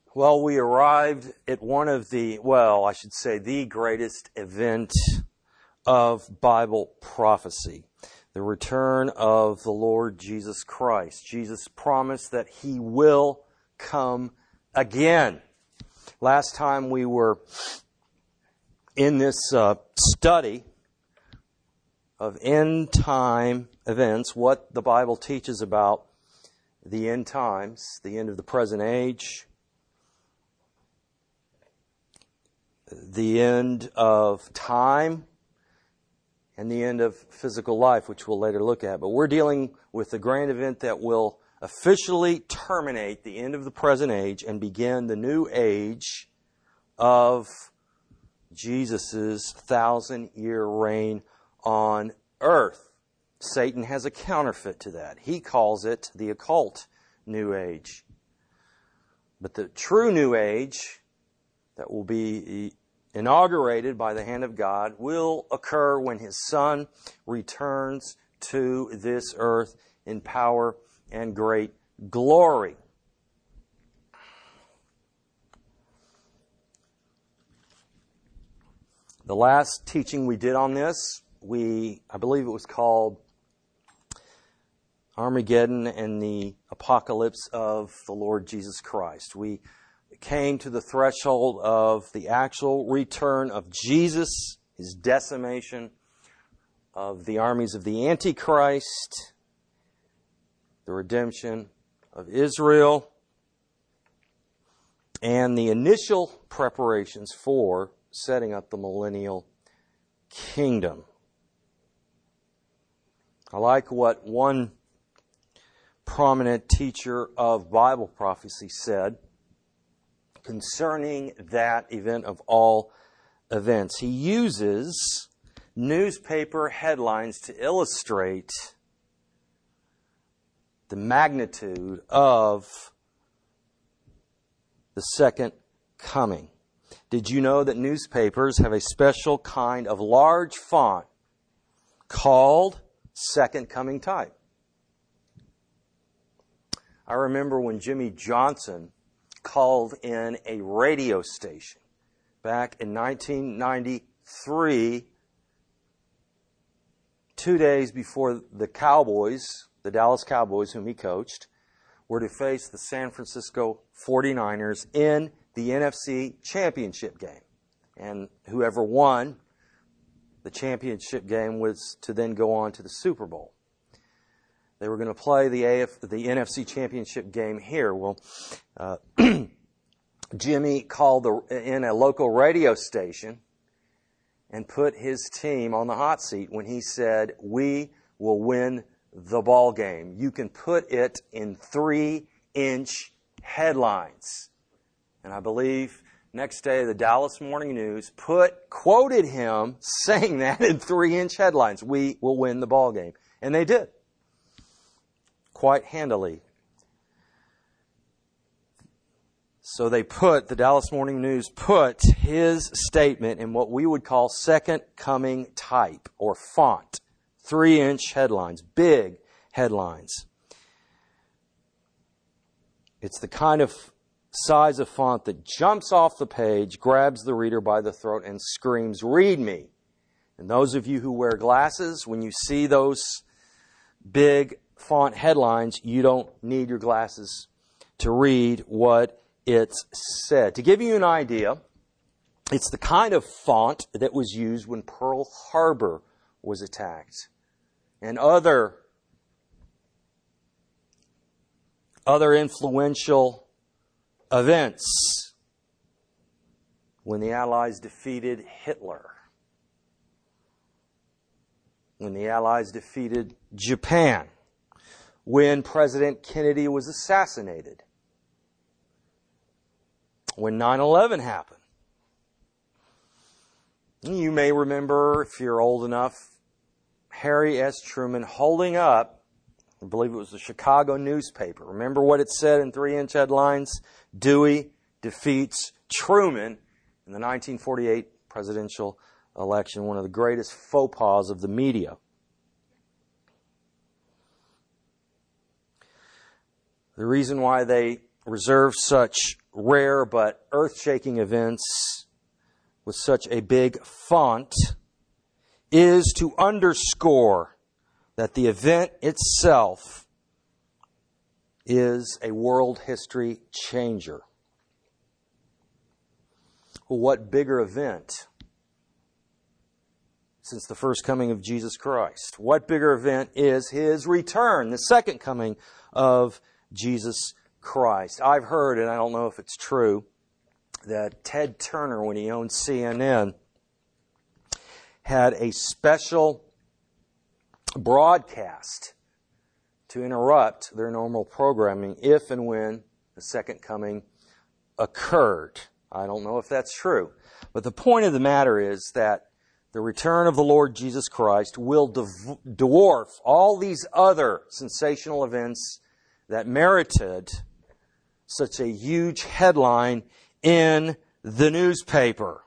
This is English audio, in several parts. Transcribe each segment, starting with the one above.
Well, we arrived at one of the greatest event of Bible prophecy, the return of the Lord Jesus Christ. Jesus promised that He will come again. Last time we were in this study of end time events, what the Bible teaches about the end times, the end of the present age, the end of time, and the end of physical life, which we'll later look at. But we're dealing with the grand event that will officially terminate the end of the present age and begin the new age of Jesus' 1,000-year reign on earth. Satan has a counterfeit to that. He calls it the occult new age. But the true new age that will be inaugurated by the hand of God will occur when His Son returns to this earth in power and great glory. The last teaching we did on this, I believe it was called Armageddon and the Apocalypse of the Lord Jesus Christ. We came to the threshold of the actual return of Jesus, His decimation of the armies of the Antichrist, the redemption of Israel, and the initial preparations for setting up the millennial kingdom. I like what one prominent teacher of Bible prophecy said concerning that event of all events. He uses newspaper headlines to illustrate the magnitude of the second coming. Did you know that newspapers have a special kind of large font called second coming type? I remember when Jimmy Johnson called in a radio station back in 1993, 2 days before the Cowboys, the Dallas Cowboys, whom he coached, were to face the San Francisco 49ers in the NFC Championship game. And whoever won the championship game was to then go on to the Super Bowl. They were going to play the NFC Championship game here. Well, Jimmy called in a local radio station and put his team on the hot seat when he said, "We will win the ball game." You can put it in 3-inch headlines. And I believe next day the Dallas Morning News quoted him saying that in 3-inch headlines. We will win the ball game. And they did. Quite handily. So the Dallas Morning News put his statement in what we would call second coming type or font. 3-inch headlines, big headlines. It's the kind of size of font that jumps off the page, grabs the reader by the throat, and screams, "Read me." And those of you who wear glasses, when you see those big font headlines, you don't need your glasses to read what it's said. To give you an idea, it's the kind of font that was used when Pearl Harbor was attacked and other influential events when the Allies defeated Hitler, when the Allies defeated Japan, when President Kennedy was assassinated, when 9/11 happened. You may remember, if you're old enough, Harry S. Truman holding up, I believe it was the Chicago newspaper. Remember what it said in 3-inch headlines? Dewey defeats Truman in the 1948 presidential election, one of the greatest faux pas of the media. The reason why they reserve such rare but earth-shaking events with such a big font is to underscore that the event itself is a world history changer. Well, what bigger event since the first coming of Jesus Christ? What bigger event is His return, the second coming of Jesus Christ? I've heard, and I don't know if it's true, that Ted Turner, when he owned CNN, had a special broadcast to interrupt their normal programming if and when the second coming occurred. I don't know if that's true. But the point of the matter is that the return of the Lord Jesus Christ will dwarf all these other sensational events that merited such a huge headline in the newspaper.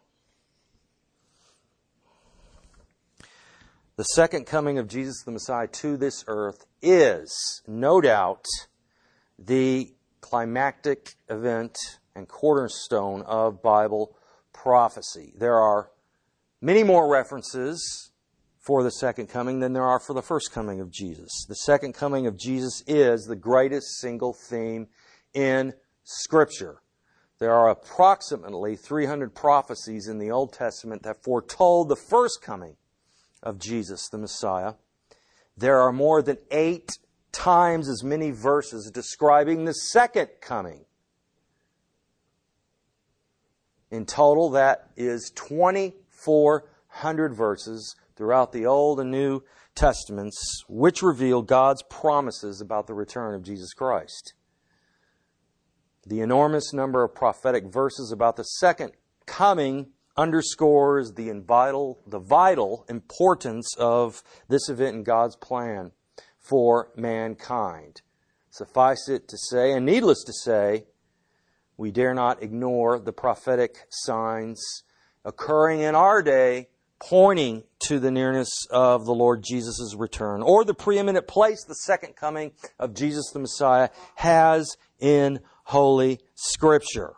The second coming of Jesus the Messiah to this earth is, no doubt, the climactic event and cornerstone of Bible prophecy. There are many more references for the second coming than there are for the first coming of Jesus. The second coming of Jesus is the greatest single theme in Scripture. There are approximately 300 prophecies in the Old Testament that foretold the first coming of Jesus the Messiah. There are more than 8 times as many verses describing the second coming. In total, that is 2,400 verses throughout the Old and New Testaments, which reveal God's promises about the return of Jesus Christ. The enormous number of prophetic verses about the second coming underscores the vital importance of this event in God's plan for mankind. Suffice it to say, and needless to say, we dare not ignore the prophetic signs occurring in our day, pointing to the nearness of the Lord Jesus' return, or the preeminent place the second coming of Jesus the Messiah has in Holy Scripture.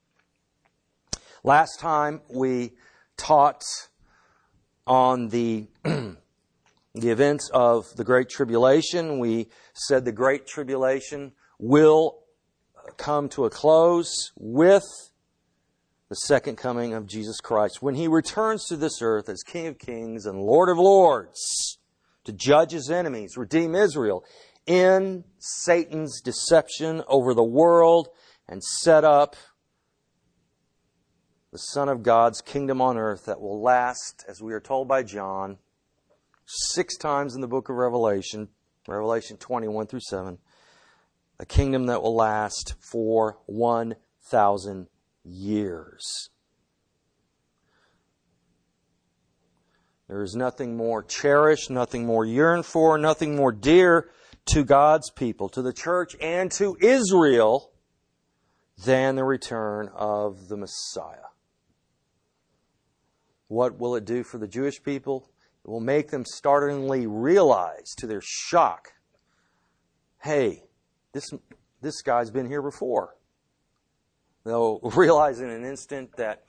Last time we taught on the events of the Great Tribulation. We said the Great Tribulation will come to a close with the second coming of Jesus Christ, when He returns to this earth as King of Kings and Lord of Lords to judge His enemies, redeem Israel in Satan's deception over the world, and set up the Son of God's kingdom on earth that will last, as we are told by John, 6 times in the book of Revelation, Revelation 20:1-7, a kingdom that will last for 1,000 years. There is nothing more cherished, nothing more yearned for, nothing more dear to God's people, to the church and to Israel, than the return of the Messiah. What will it do for the Jewish people? It will make them startlingly realize, to their shock, hey, this guy's been here before. They'll realize in an instant that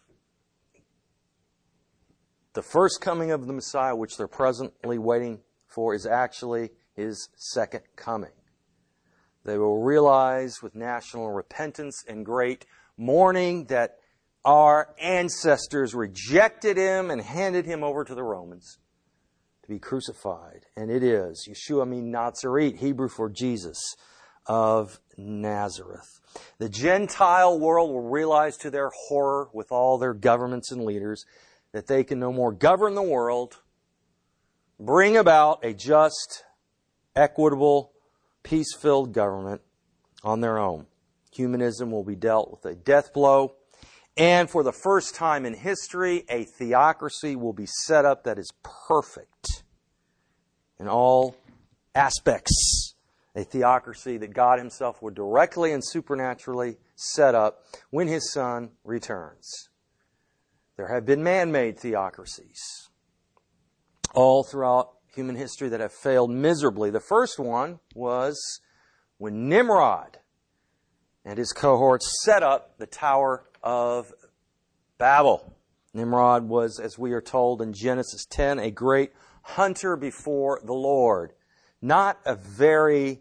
the first coming of the Messiah, which they're presently waiting for, is actually His second coming. They will realize with national repentance and great mourning that our ancestors rejected Him and handed Him over to the Romans to be crucified. And it is Yeshua min Nazareth, Hebrew for Jesus of Nazareth. The Gentile world will realize to their horror, with all their governments and leaders, that they can no more govern the world, bring about a just, equitable, peace-filled government on their own. Humanism will be dealt with a death blow. And for the first time in history, a theocracy will be set up that is perfect in all aspects. A theocracy that God Himself would directly and supernaturally set up when His Son returns. There have been man-made theocracies all throughout human history that have failed miserably. The first one was when Nimrod and his cohorts set up the Tower of Babel. Nimrod was, as we are told in Genesis 10, a great hunter before the Lord. Not a very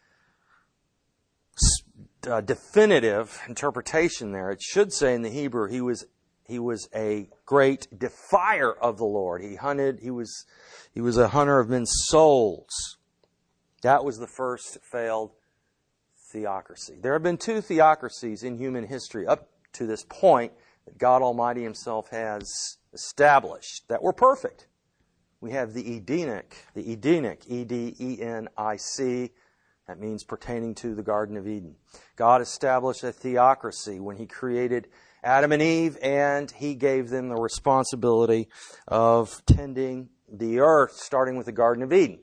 definitive interpretation there. It should say in the Hebrew, he was a great defier of the Lord. He was a hunter of men's souls. That was the first failed theocracy. There have been two theocracies in human history up to this point that God Almighty Himself has established that were perfect. We have the Edenic, E-D-E-N-I-C. That means pertaining to the Garden of Eden. God established a theocracy when He created Adam and Eve, and He gave them the responsibility of tending the earth, starting with the Garden of Eden.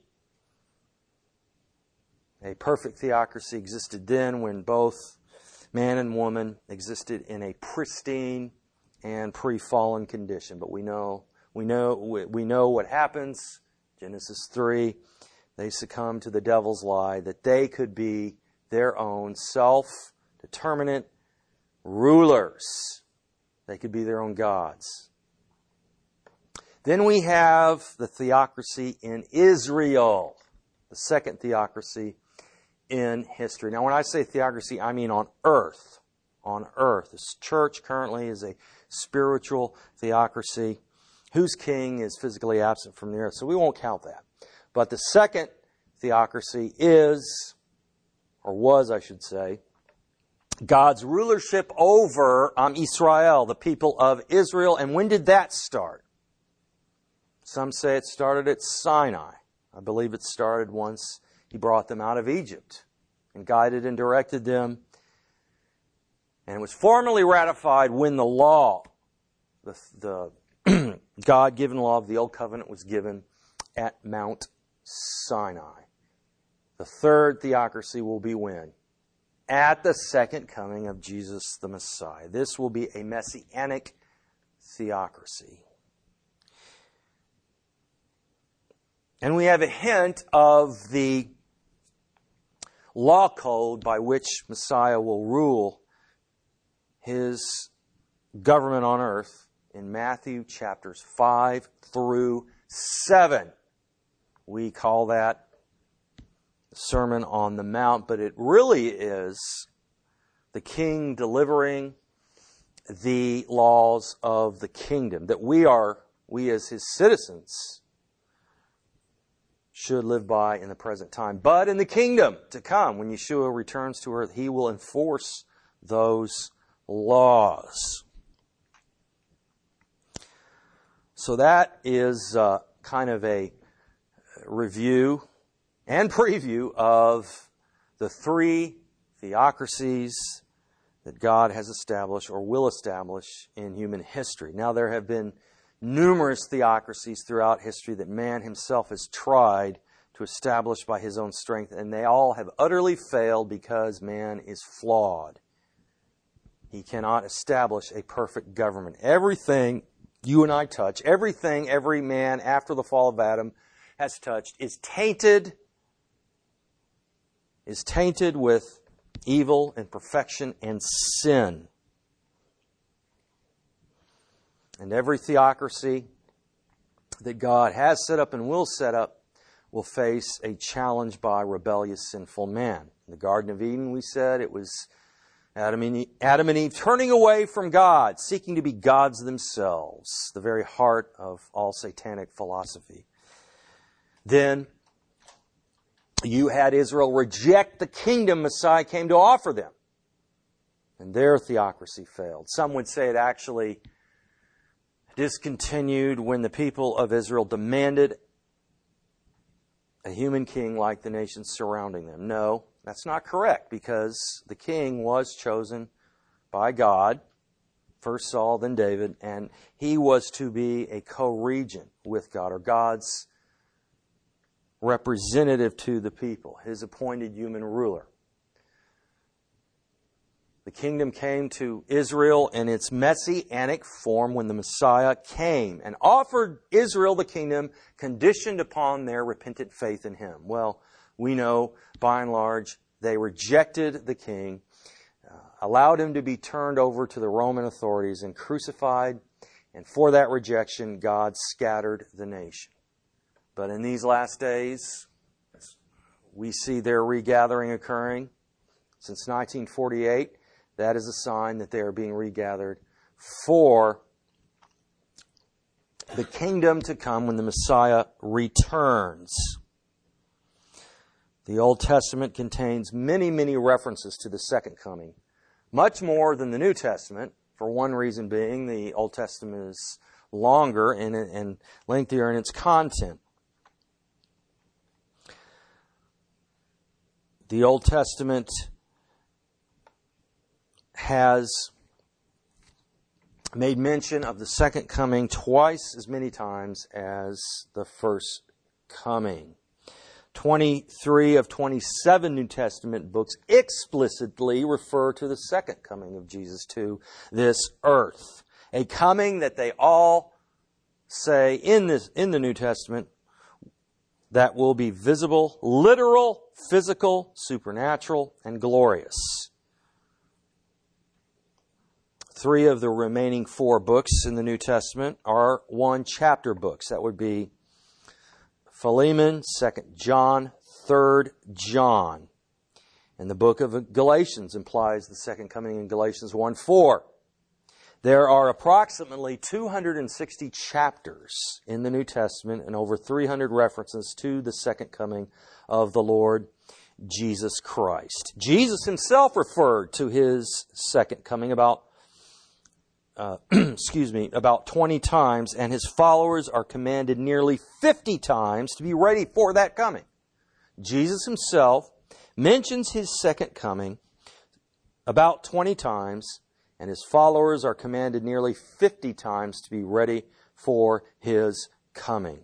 A perfect theocracy existed then when both man and woman existed in a pristine and pre-fallen condition. But we know what happens. Genesis 3, they succumb to the devil's lie that they could be their own self-determinate rulers. They could be their own gods. Then we have the theocracy in Israel, the second theocracy in history. Now, when I say theocracy, I mean on earth. On earth. This church currently is a spiritual theocracy whose king is physically absent from the earth. So we won't count that. But the second theocracy is, or was, I should say, God's rulership over Israel, the people of Israel. And when did that start? Some say it started at Sinai. I believe it started once He brought them out of Egypt and guided and directed them. And it was formally ratified when the law, the God-given law of the Old Covenant, was given at Mount Sinai. The third theocracy will be when? At the second coming of Jesus the Messiah. This will be a messianic theocracy. And we have a hint of the law code by which Messiah will rule His government on earth in Matthew chapters 5 through 7. We call that the Sermon on the Mount, but it really is the King delivering the laws of the kingdom that we as His citizens should live by in the present time. But in the kingdom to come, when Yeshua returns to earth, He will enforce those laws. So that is kind of a review and preview of the three theocracies that God has established or will establish in human history. Now, there have been numerous theocracies throughout history that man himself has tried to establish by his own strength, and they all have utterly failed because man is flawed. He cannot establish a perfect government. Everything you and I touch, everything every man after the fall of Adam has touched is tainted with evil, imperfection, and sin. And every theocracy that God has set up and will set up will face a challenge by rebellious, sinful man. In the Garden of Eden, we said it was Adam and Eve turning away from God, seeking to be gods themselves, the very heart of all satanic philosophy. Then you had Israel reject the kingdom Messiah came to offer them, and their theocracy failed. Some would say it actually discontinued when the people of Israel demanded a human king like the nations surrounding them. No, that's not correct, because the king was chosen by God, first Saul, then David, and he was to be a co-regent with God, or God's representative to the people, His appointed human ruler. The kingdom came to Israel in its messianic form when the Messiah came and offered Israel the kingdom conditioned upon their repentant faith in Him. Well, we know, by and large, they rejected the king. allowed him to be turned over to the Roman authorities and crucified, and for that rejection, God scattered the nation. But in these last days, we see their regathering occurring. Since 1948, that is a sign that they are being regathered for the kingdom to come when the Messiah returns. The Old Testament contains many, many references to the second coming. Much more than the New Testament, for one reason being the Old Testament is longer and lengthier in its content. The Old Testament has made mention of the second coming twice as many times as the first coming. 23 of 27 New Testament books explicitly refer to the second coming of Jesus to this earth. A coming that they all say in the New Testament that will be visible, literal, physical, supernatural, and glorious. 3 of the remaining 4 books in the New Testament are one-chapter books. That would be Philemon, 2 John, 3 John. And the book of Galatians implies the second coming in Galatians 1:4. There are approximately 260 chapters in the New Testament and over 300 references to the second coming of the Lord Jesus Christ. Jesus himself referred to his second coming about 20 times, and his followers are commanded nearly 50 times to be ready for that coming. Jesus himself mentions his second coming about 20 times, and his followers are commanded nearly 50 times to be ready for his coming.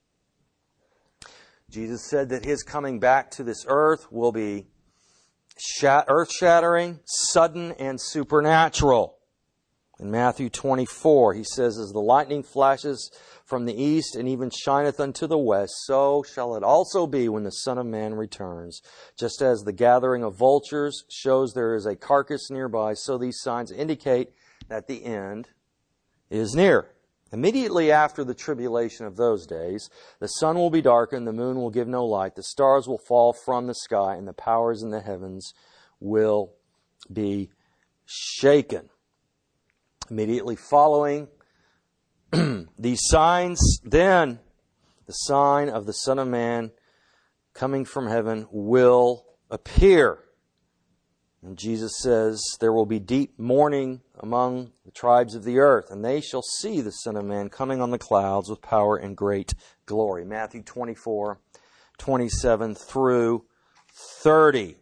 Jesus said that his coming back to this earth will be earth-shattering, sudden, and supernatural. In Matthew 24, he says, "As the lightning flashes from the east and even shineth unto the west, so shall it also be when the Son of Man returns. Just as the gathering of vultures shows there is a carcass nearby, so these signs indicate that the end is near." Immediately after the tribulation of those days, the sun will be darkened, the moon will give no light, the stars will fall from the sky, and the powers in the heavens will be shaken. Immediately following these signs, then the sign of the Son of Man coming from heaven will appear. And Jesus says, "There will be deep mourning among the tribes of the earth, and they shall see the Son of Man coming on the clouds with power and great glory." Matthew 24, 27 through 30.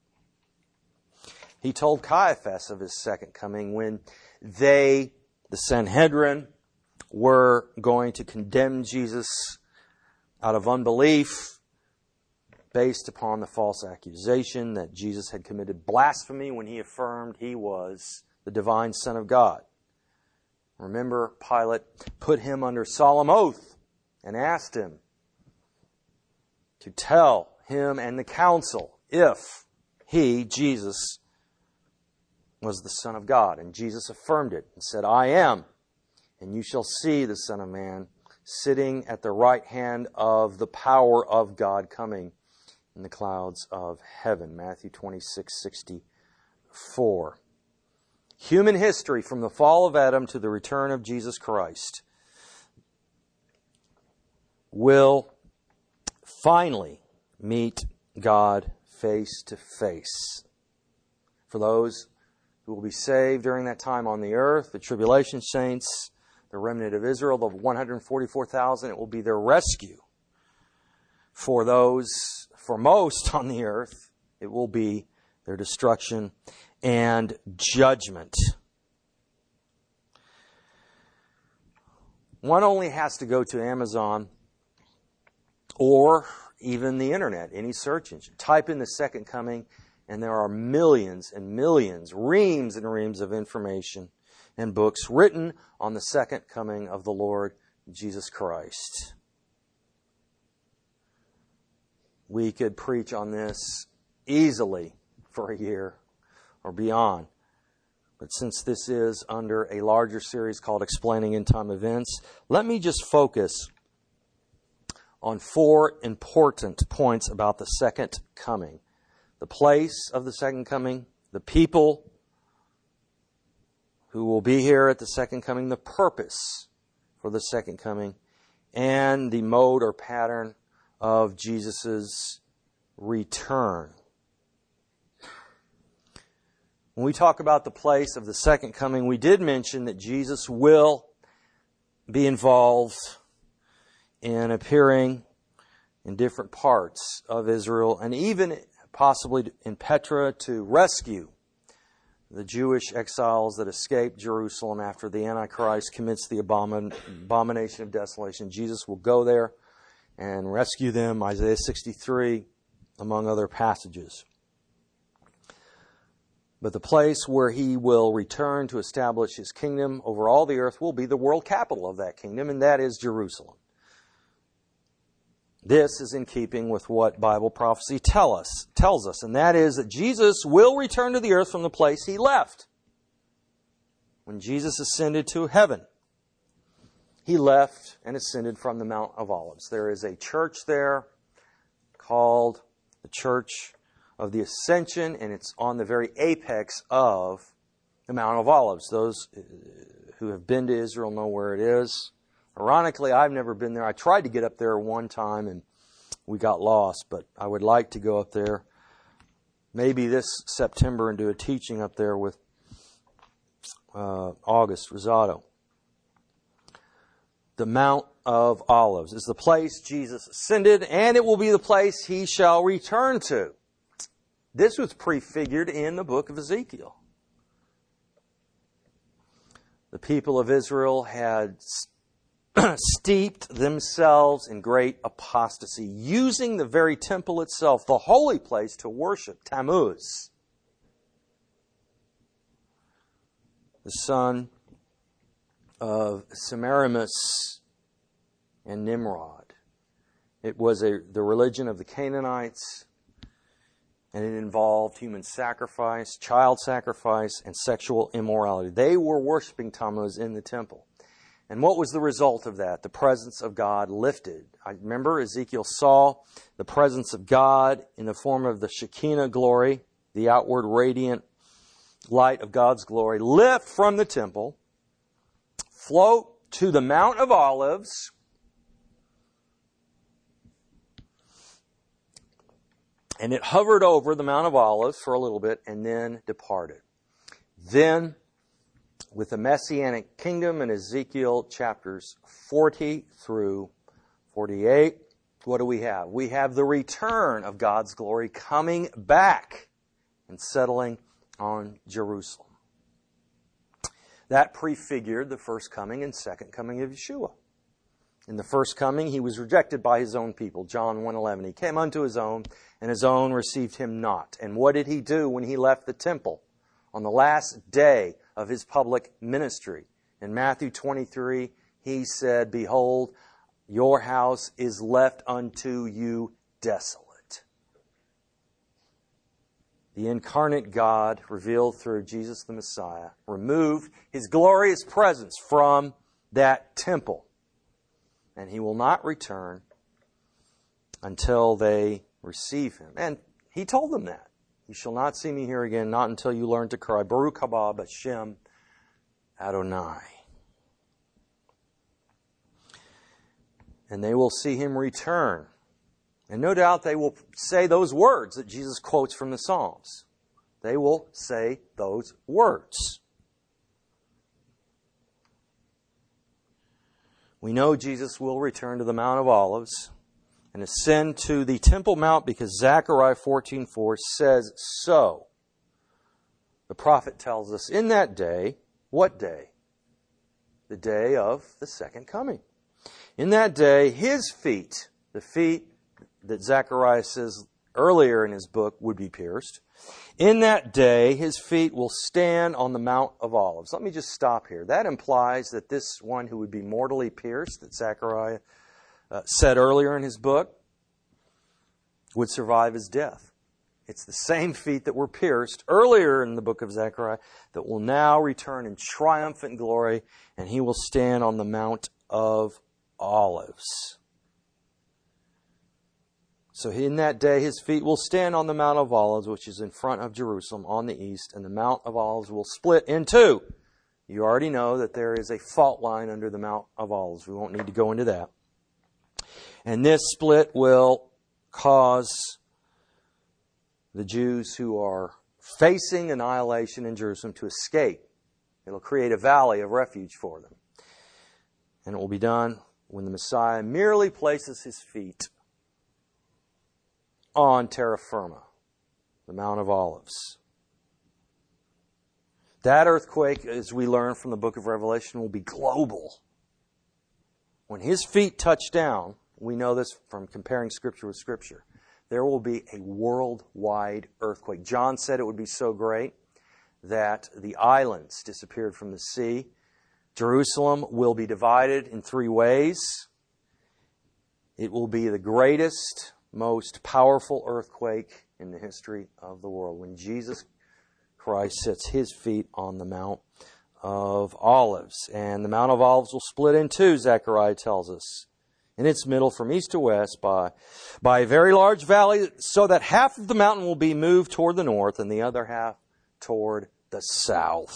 He told Caiaphas of his second coming when they, the Sanhedrin, were going to condemn Jesus out of unbelief based upon the false accusation that Jesus had committed blasphemy when he affirmed he was the divine Son of God. Remember, Pilate put him under solemn oath and asked him to tell him and the council if he, Jesus, was the Son of God. And Jesus affirmed it and said, "I am, and you shall see the Son of Man sitting at the right hand of the power of God coming in the clouds of heaven." Matthew 26:64. Human history from the fall of Adam to the return of Jesus Christ will finally meet God face to face. For those who will be saved during that time on the earth, the tribulation saints, the remnant of Israel, the 144,000, it will be their rescue. For most on the earth, it will be their destruction and judgment. One only has to go to Amazon or even the internet, any search engine. Type in the second coming, and there are millions and millions, reams and reams of information and books written on the second coming of the Lord Jesus Christ. We could preach on this easily for a year or beyond. But since this is under a larger series called Explaining End Time Events, let me just focus on 4 important points about the second coming. The place of the second coming, the people who will be here at the second coming, the purpose for the second coming, and the mode or pattern of Jesus' return. When we talk about the place of the second coming, we did mention that Jesus will be involved in appearing in different parts of Israel and even possibly in Petra to rescue the Jewish exiles that escaped Jerusalem after the Antichrist commits the abomination of desolation. Jesus will go there and rescue them, Isaiah 63, among other passages. But the place where he will return to establish his kingdom over all the earth will be the world capital of that kingdom, and that is Jerusalem. This is in keeping with what Bible prophecy tells us, and that is that Jesus will return to the earth from the place he left. When Jesus ascended to heaven, he left and ascended from the Mount of Olives. There is a church there called the Church of the Ascension, and it's on the very apex of the Mount of Olives. Those who have been to Israel know where it is. Ironically, I've never been there. I tried to get up there one time and we got lost, but I would like to go up there maybe this September and do a teaching up there with August Rosado. The Mount of Olives is the place Jesus ascended, and it will be the place he shall return to. This was prefigured in the book of Ezekiel. The people of Israel had steeped themselves in great apostasy, using the very temple itself, the holy place, to worship Tammuz, the son of Semiramis and Nimrod. It was the religion of the Canaanites, and it involved human sacrifice, child sacrifice, and sexual immorality. They were worshiping Tammuz in the temple. And what was the result of that? The presence of God lifted. I remember Ezekiel saw the presence of God in the form of the Shekinah glory, the outward radiant light of God's glory, lift from the temple, float to the Mount of Olives, and it hovered over the Mount of Olives for a little bit and then departed. Then, with the Messianic kingdom in Ezekiel chapters 40 through 48, what do we have? We have the return of God's glory coming back and settling on Jerusalem. That prefigured the first coming and second coming of Yeshua. In the first coming, he was rejected by his own people. John 1:11. He came unto his own, and his own received him not. And what did he do when he left the temple on the last day of his public ministry? In Matthew 23, he said, "Behold, your house is left unto you desolate." The incarnate God, revealed through Jesus the Messiah, removed his glorious presence from that temple. And he will not return until they receive him. And he told them that. You shall not see me here again, not until you learn to cry, Baruch haba Hashem Adonai. And they will see him return. And no doubt they will say those words that Jesus quotes from the Psalms. They will say those words. We know Jesus will return to the Mount of Olives and ascend to the Temple Mount because Zechariah 14:4 says so. The prophet tells us in that day, what day? The day of the second coming. In that day, his feet, the feet that Zechariah says earlier in his book would be pierced. In that day, his feet will stand on the Mount of Olives. Let me just stop here. That implies that this one who would be mortally pierced, that Zechariah said earlier in his book, would survive his death. It's the same feet that were pierced earlier in the book of Zechariah that will now return in triumphant glory, and he will stand on the Mount of Olives. So in that day his feet will stand on the Mount of Olives, which is in front of Jerusalem on the east, and the Mount of Olives will split in two. You already know that there is a fault line under the Mount of Olives. We won't need to go into that. And this split will cause the Jews who are facing annihilation in Jerusalem to escape. It'll create a valley of refuge for them. And it will be done when the Messiah merely places his feet on terra firma, the Mount of Olives. That earthquake, as we learn from the book of Revelation, will be global. When his feet touch down, we know this from comparing Scripture with Scripture, there will be a worldwide earthquake. John said it would be so great that the islands disappeared from the sea. Jerusalem will be divided in 3 ways. It will be the greatest, most powerful earthquake in the history of the world when Jesus Christ sets his feet on the Mount of Olives. And the Mount of Olives will split in two, Zechariah tells us, in its middle from east to west by a very large valley, so that half of the mountain will be moved toward the north and the other half toward the south.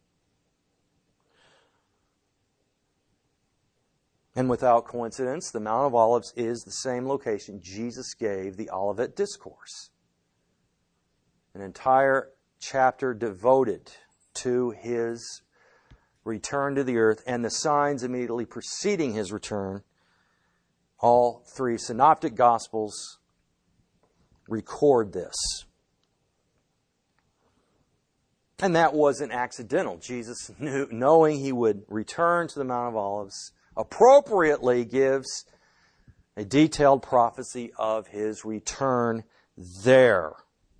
And without coincidence, the Mount of Olives is the same location Jesus gave the Olivet Discourse. An entire chapter devoted to his return to the earth and the signs immediately preceding his return. All 3 synoptic gospels record this. And that wasn't accidental. Jesus knowing he would return to the Mount of Olives, appropriately gives a detailed prophecy of his return there.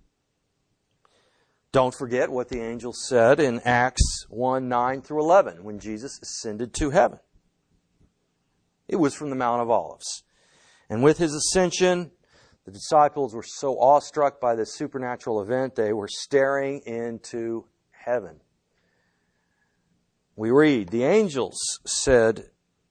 Don't forget what the angel said in Acts 1:9-11 when Jesus ascended to heaven. It was from the Mount of Olives. And with his ascension, the disciples were so awestruck by this supernatural event, they were staring into heaven. We read, the angel said,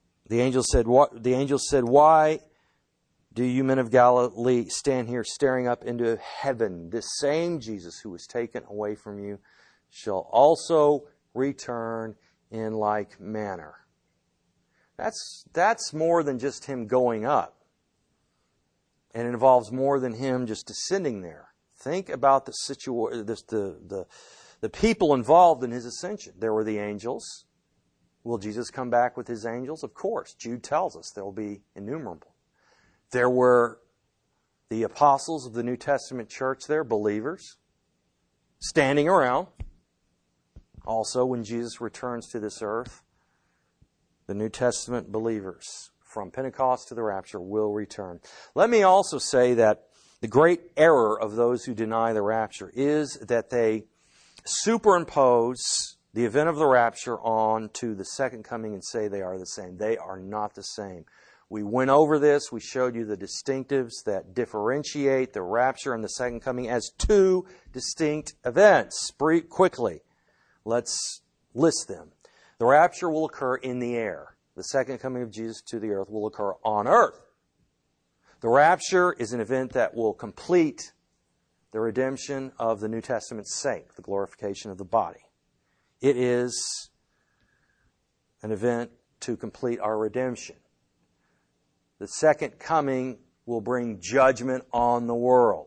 why do you men of Galilee stand here staring up into heaven? This same Jesus who was taken away from you shall also return in like manner. That's more than just him going up. And it involves more than him just descending there. Think about the people involved in his ascension. There were the angels. Will Jesus come back with his angels? Of course. Jude tells us they'll be innumerable. There were the apostles of the New Testament church there, believers, standing around. Also, when Jesus returns to this earth, the New Testament believers from Pentecost to the rapture will return. Let me also say that the great error of those who deny the rapture is that they superimpose the event of the rapture on to the second coming and say they are the same. They are not the same. We went over this. We showed you the distinctives that differentiate the rapture and the second coming as 2 distinct events. Quickly, let's list them. The rapture will occur in the air. The second coming of Jesus to the earth will occur on earth. The rapture is an event that will complete the redemption of the New Testament saint, the glorification of the body. It is an event to complete our redemption. The second coming will bring judgment on the world.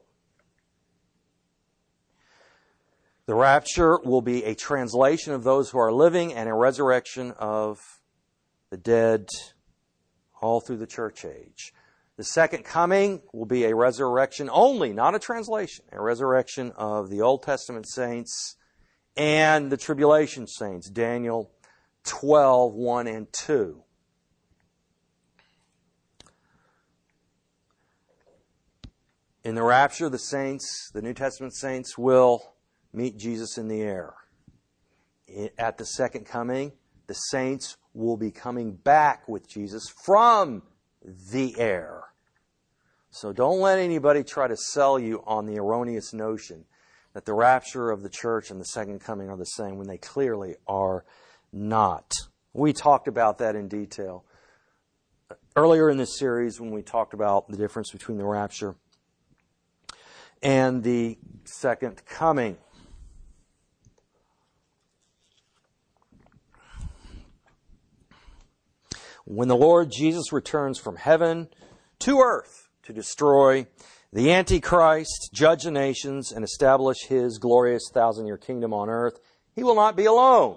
The rapture will be a translation of those who are living and a resurrection of the dead all through the church age. The second coming will be a resurrection only, not a translation, a resurrection of the Old Testament saints and the tribulation saints, Daniel 12:1 and 2. In the rapture, the saints, the New Testament saints, will meet Jesus in the air. At the second coming, the saints will be coming back with Jesus from the air. So don't let anybody try to sell you on the erroneous notion that the rapture of the church and the second coming are the same when they clearly are not. We talked about that in detail earlier in this series when we talked about the difference between the rapture and the second coming. When the Lord Jesus returns from heaven to earth to destroy the Antichrist, judge the nations, and establish His glorious 1,000-year kingdom on earth, He will not be alone.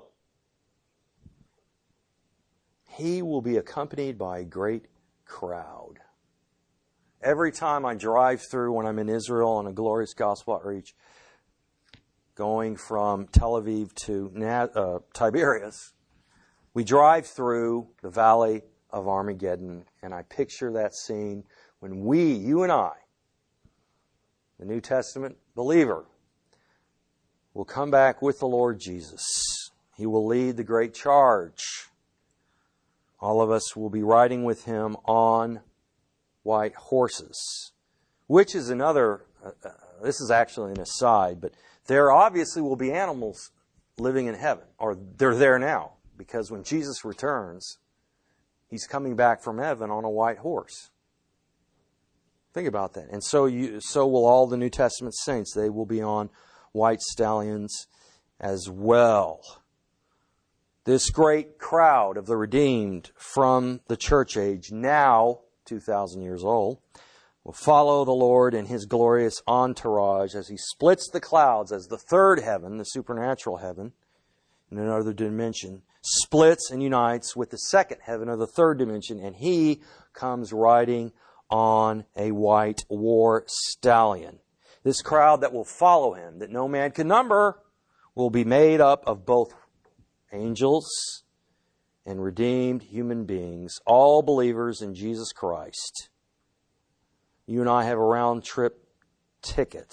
He will be accompanied by a great crowd. Every time I drive through when I'm in Israel on a glorious gospel outreach, going from Tel Aviv to Tiberias, we drive through the valley of Armageddon, and I picture that scene when you and I, the New Testament believer, will come back with the Lord Jesus. He will lead the great charge. All of us will be riding with Him on white horses, which is this is actually an aside, but there obviously will be animals living in heaven, or they're there now, because when Jesus returns, He's coming back from heaven on a white horse. Think about that. And so will all the New Testament saints. They will be on white stallions as well. This great crowd of the redeemed from the church age, now 2,000 years old, will follow the Lord in His glorious entourage as He splits the clouds as the third heaven, the supernatural heaven, in another dimension, splits and unites with the second heaven of the third dimension, and He comes riding on a white war stallion. This crowd that will follow Him, that no man can number, will be made up of both angels and redeemed human beings, all believers in Jesus Christ. You and I have a round-trip ticket.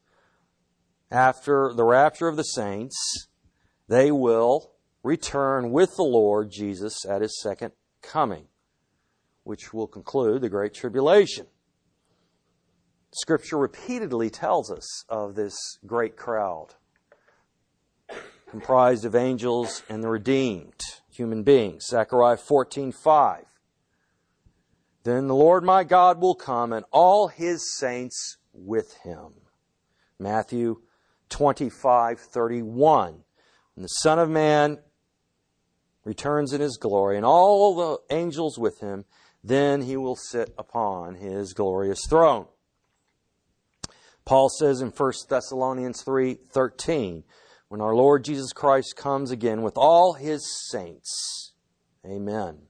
After the rapture of the saints, they will return with the Lord Jesus at His second coming, which will conclude the Great Tribulation. Scripture repeatedly tells us of this great crowd, comprised of angels and the redeemed human beings. Zechariah 14:5. Then the Lord my God will come, and all His saints with Him. Matthew 25:31. When the Son of Man returns in His glory, and all the angels with Him, then He will sit upon His glorious throne. Paul says in 1 Thessalonians 3:13, when our Lord Jesus Christ comes again with all His saints. Amen.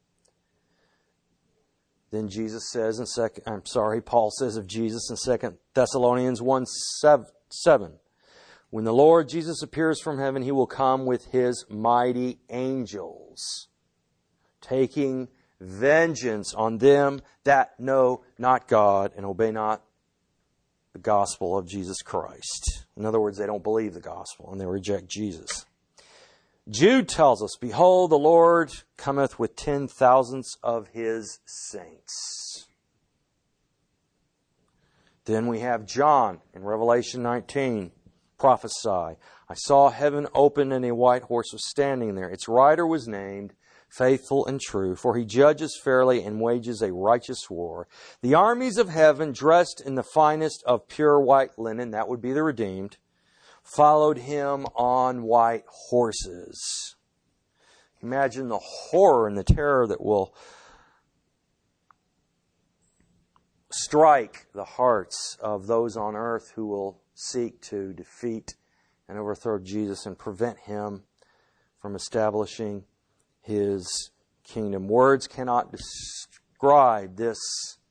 Then Paul says of Jesus in 2 Thessalonians 1:7, when the Lord Jesus appears from heaven, He will come with His mighty angels, taking vengeance on them that know not God and obey not the gospel of Jesus Christ. In other words, they don't believe the gospel and they reject Jesus. Jude tells us, behold, the Lord cometh with 10,000s of His saints. Then we have John in Revelation 19 prophesy. I saw heaven open and a white horse was standing there. Its rider was named Faithful and True, for he judges fairly and wages a righteous war. The armies of heaven, dressed in the finest of pure white linen, that would be the redeemed, followed Him on white horses. Imagine the horror and the terror that will strike the hearts of those on earth who will seek to defeat and overthrow Jesus and prevent Him from establishing His kingdom. Words cannot describe this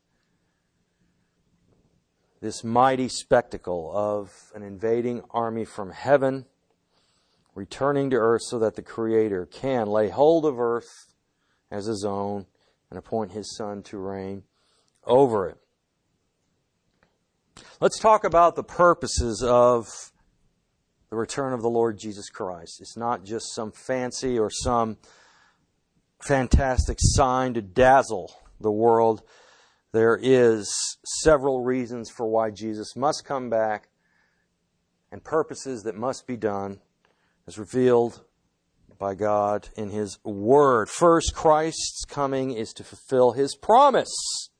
mighty spectacle of an invading army from heaven returning to earth so that the Creator can lay hold of earth as His own and appoint His Son to reign over it. Let's talk about the purposes of the return of the Lord Jesus Christ. It's not just some fancy or some fantastic sign to dazzle the world there is several reasons for why Jesus must come back and purposes that must be done as revealed by God in His Word. First, Christ's coming is to fulfill His promise.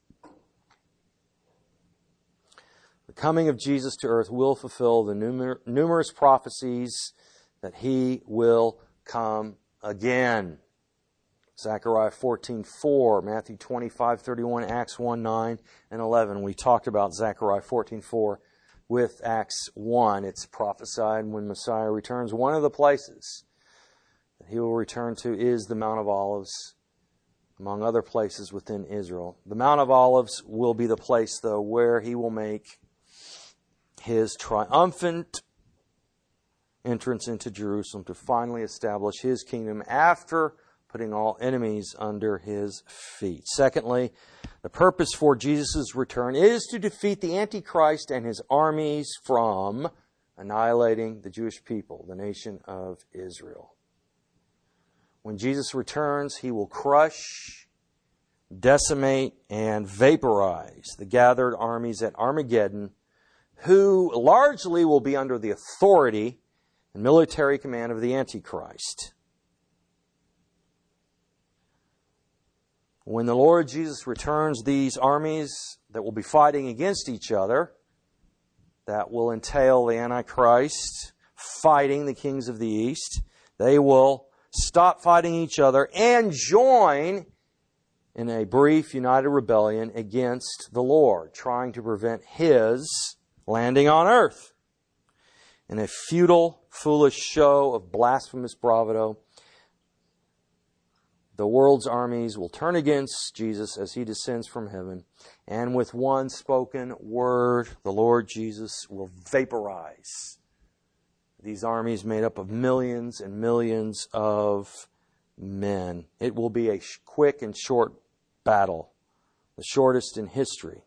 The coming of Jesus to earth will fulfill the numerous prophecies that He will come again. Zechariah 14:4, Matthew 25:31, Acts 1:9 and 11. We talked about Zechariah 14:4 with Acts 1. It's prophesied when Messiah returns. One of the places that He will return to is the Mount of Olives, among other places within Israel. The Mount of Olives will be the place, though, where He will make His triumphant entrance into Jerusalem to finally establish His kingdom after putting all enemies under His feet. Secondly, the purpose for Jesus' return is to defeat the Antichrist and his armies from annihilating the Jewish people, the nation of Israel. When Jesus returns, He will crush, decimate, and vaporize the gathered armies at Armageddon, who largely will be under the authority and military command of the Antichrist. When the Lord Jesus returns, these armies that will be fighting against each other, that will entail the Antichrist fighting the kings of the East, they will stop fighting each other and join in a brief united rebellion against the Lord, trying to prevent His landing on earth. In a futile, foolish show of blasphemous bravado, the world's armies will turn against Jesus as He descends from heaven, and with one spoken word, the Lord Jesus will vaporize these armies made up of millions and millions of men. It will be a quick and short battle, the shortest in history.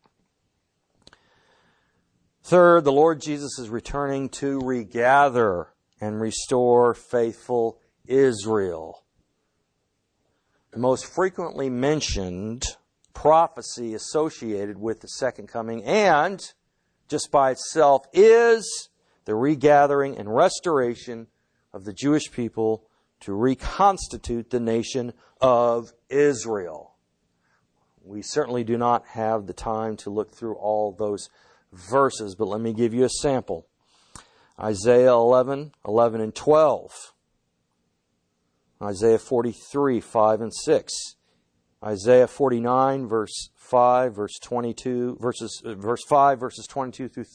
Third, the Lord Jesus is returning to regather and restore faithful Israel. The most frequently mentioned prophecy associated with the second coming, and just by itself, is the regathering and restoration of the Jewish people to reconstitute the nation of Israel. We certainly do not have the time to look through all those verses, but let me give you a sample. Isaiah 11 and 12. Isaiah 43, 5 and 6. Isaiah 49, verse 5, verse 22, verse 5, verses 22 through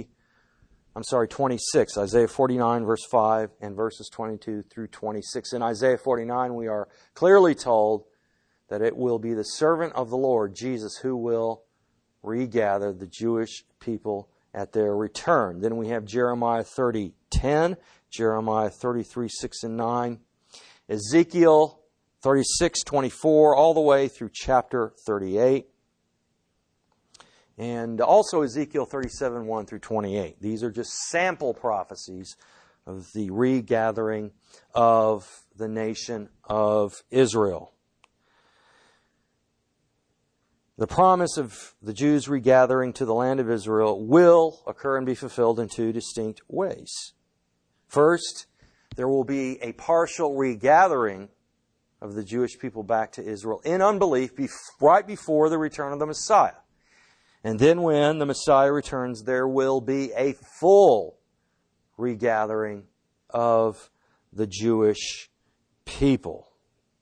26. Isaiah 49, verse 5, and verses 22 through 26. In Isaiah 49, we are clearly told that it will be the servant of the Lord, Jesus, who will regather the Jewish people at their return. Then we have Jeremiah 30:10, Jeremiah 33, 6 and 9, Ezekiel 36:24, all the way through chapter 38. And also Ezekiel 37, 1 through 28. These are just sample prophecies of the regathering of the nation of Israel. The promise of the Jews regathering to the land of Israel will occur and be fulfilled in two distinct ways. First, there will be a partial regathering of the Jewish people back to Israel in unbelief right before the return of the Messiah. And then when the Messiah returns, there will be a full regathering of the Jewish people.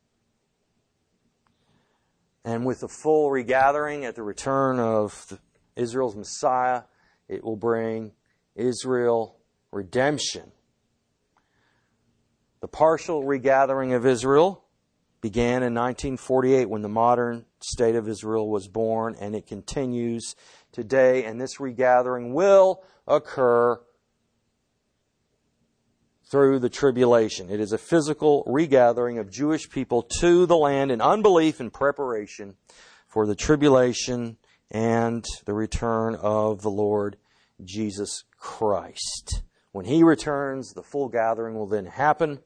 And with the full regathering at the return of Israel's Messiah, it will bring Israel redemption. The partial regathering of Israel began in 1948 when the modern state of Israel was born, and it continues today. And this regathering will occur through the tribulation. It is a physical regathering of Jewish people to the land in unbelief and preparation for the tribulation and the return of the Lord Jesus Christ. When He returns, the full gathering will then happen.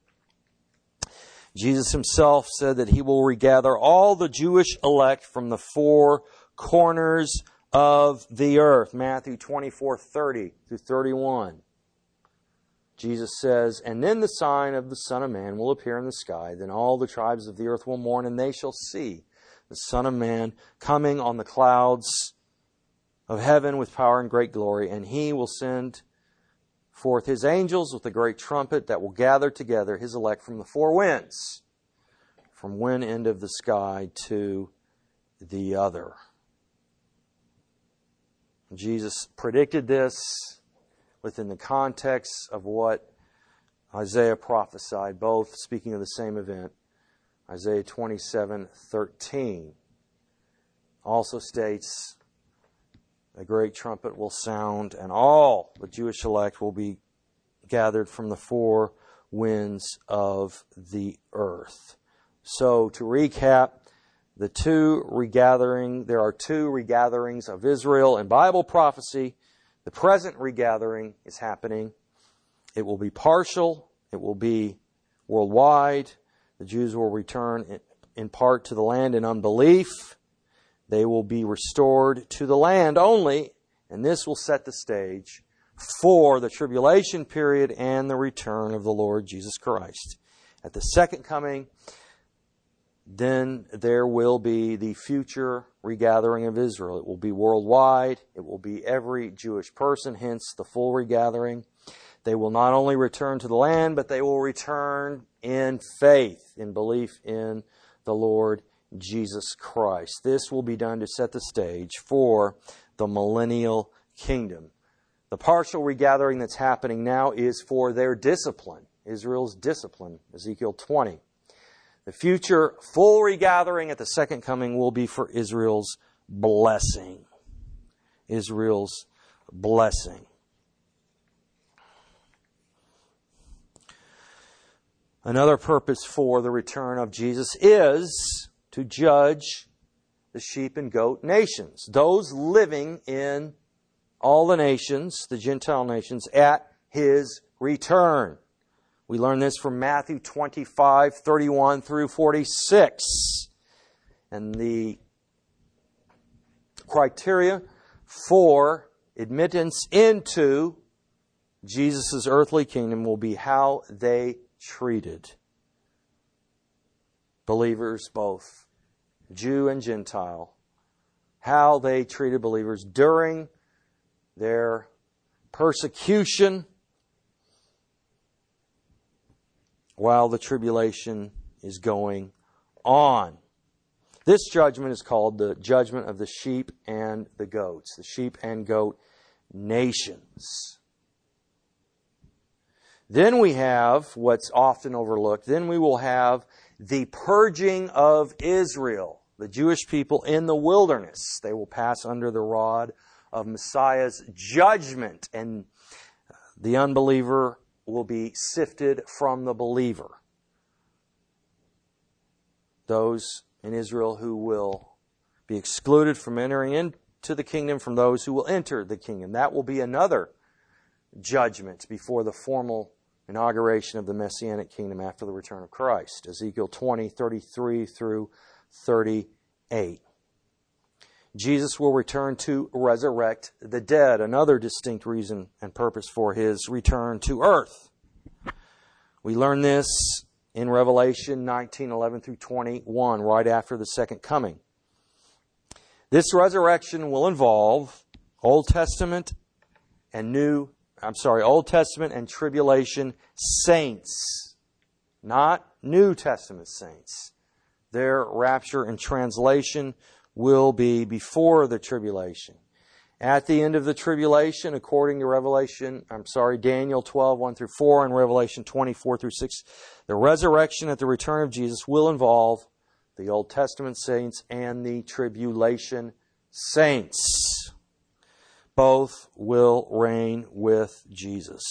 Jesus Himself said that He will regather all the Jewish elect from the four corners of the earth. Matthew 24:30 through 31. Jesus says, "And then the sign of the Son of Man will appear in the sky. Then all the tribes of the earth will mourn, and they shall see the Son of Man coming on the clouds of heaven with power and great glory. And He will send forth His angels with a great trumpet that will gather together His elect from the four winds, from one end of the sky to the other." Jesus predicted this within the context of what Isaiah prophesied, both speaking of the same event. Isaiah 27:13 also states, "A great trumpet will sound, and all the Jewish elect will be gathered from the four winds of the earth." So, to recap, there are two regatherings of Israel in Bible prophecy. The present regathering is happening. It will be partial. It will be worldwide. The Jews will return in part to the land in unbelief. They will be restored to the land only, and this will set the stage for the tribulation period and the return of the Lord Jesus Christ. At the second coming, then there will be the future regathering of Israel. It will be worldwide. It will be every Jewish person, hence the full regathering. They will not only return to the land, but they will return in faith, in belief in the Lord Jesus Christ. This will be done to set the stage for the millennial kingdom. The partial regathering that's happening now is for their discipline, Israel's discipline, Ezekiel 20. The future full regathering at the second coming will be for Israel's blessing. Israel's blessing. Another purpose for the return of Jesus is to judge the sheep and goat nations, those living in all the nations, the Gentile nations, at His return. We learn this from Matthew 25:31 through 46. And the criteria for admittance into Jesus' earthly kingdom will be how they treated believers, both Jew and Gentile, how they treated believers during their persecution while the tribulation is going on. This judgment is called the judgment of the sheep and the goats, the sheep and goat nations. Then we have what's often overlooked. Then we will have the purging of Israel, the Jewish people in the wilderness. They will pass under the rod of Messiah's judgment, and the unbeliever will be sifted from the believer. Those in Israel who will be excluded from entering into the kingdom from those who will enter the kingdom. That will be another judgment before the formal inauguration of the Messianic kingdom after the return of Christ. Ezekiel 20:33 through 38. Jesus will return to resurrect the dead, another distinct reason and purpose for His return to earth. We learn this in Revelation 19:11 through 21, right after the second coming. This resurrection will involve Old Testament and tribulation saints, not New Testament saints. Their rapture and translation will be before the tribulation. At the end of the tribulation, according to Daniel 12:1 through 4 and Revelation 24 through 6, the resurrection at the return of Jesus will involve the Old Testament saints and the tribulation saints. Both will reign with Jesus.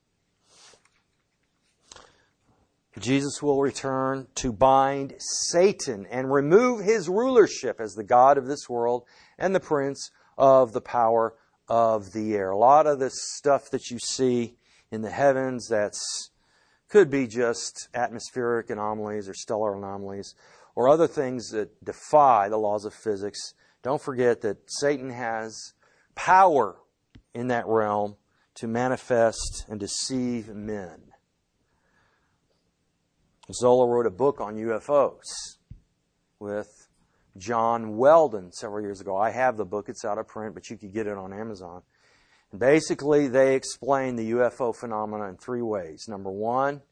Jesus will return to bind Satan and remove his rulership as the God of this world and the prince of the power of the air. A lot of this stuff that you see in the heavens could be just atmospheric anomalies or stellar anomalies or other things that defy the laws of physics. don't forget that Satan has power in that realm to manifest and deceive men. Zola wrote a book on UFOs with John Weldon several years ago. I have the book. It's out of print, but you could get it on Amazon. And basically, they explain the UFO phenomena in three ways. Number one,